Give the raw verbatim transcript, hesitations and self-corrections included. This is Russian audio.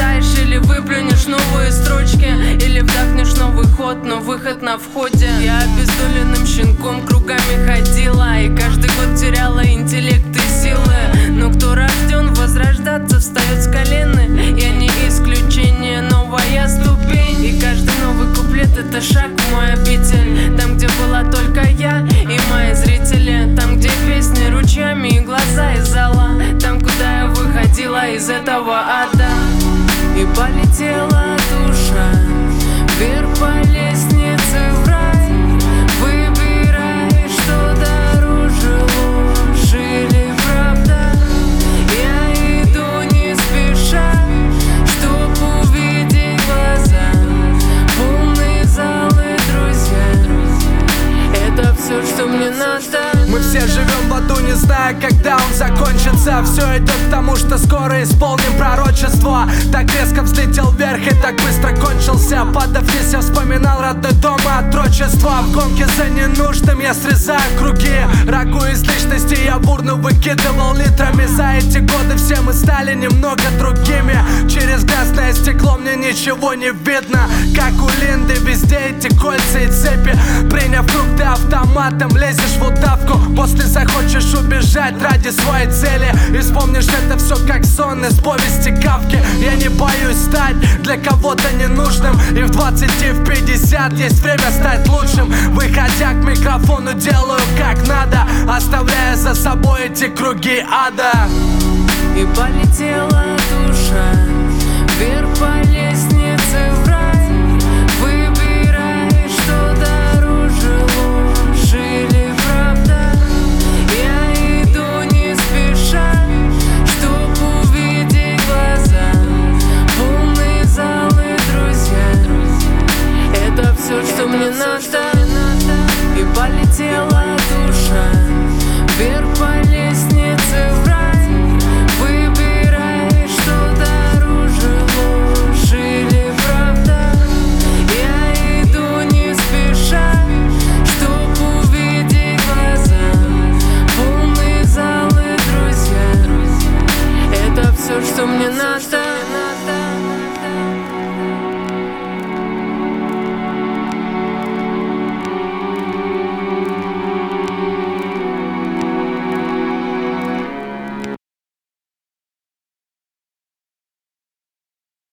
прочитаешь или выплюнешь новые строчки, или вдохнешь новый ход, но выход на входе. Я обездоленным щенком кругами ходила, и каждый год теряла интеллект и силы. Но кто рожден возрождаться, встает с колен. Я не исключение, новая ступень. И каждый новый куплет — это шаг в мой обитель. Там, где была только я и мои зрители. Там, где песни ручьями и глаза из зала. Там, куда я выходила из этого ада. И полетела душа вверх по лестнице в рай. Выбирай, что дороже, ложь или правда. Я иду не спеша, чтоб увидеть глаза, полные залы, друзья. Это все, что мне надо. Мы все живем в аду, не зная, когда он закончится. Все идет к тому, что скоро исполним пророчество. Так резко взлетел вверх и так быстро кончился. Падав вниз, я вспоминал родной дом и отрочество. В гонке за ненужным я срезаю круги. Рагу из личности я бурно выкидывал литрами. За эти годы все мы стали немного другими. Через грязное стекло мне ничего не видно. Как у Линды везде эти кольца и цепи. Приняв круг, ты автоматом лезешь в удавку. После захочешь убежать ради своей цели. И вспомнишь это все как сон из повести Кафки. Я не боюсь стать для кого-то ненужным. И в двадцать и в пятьдесят есть время стать лучшим. Выходя к микрофону, делаю как надо, оставляя за собой эти круги ада. И полетела душа вверх по лестнице в рай. Выбирай, что дороже, ложь или правда. Я иду не спеша, чтоб увидеть глаза, полные залы, друзья. Это все, что мне надо. И полетела душа вверх по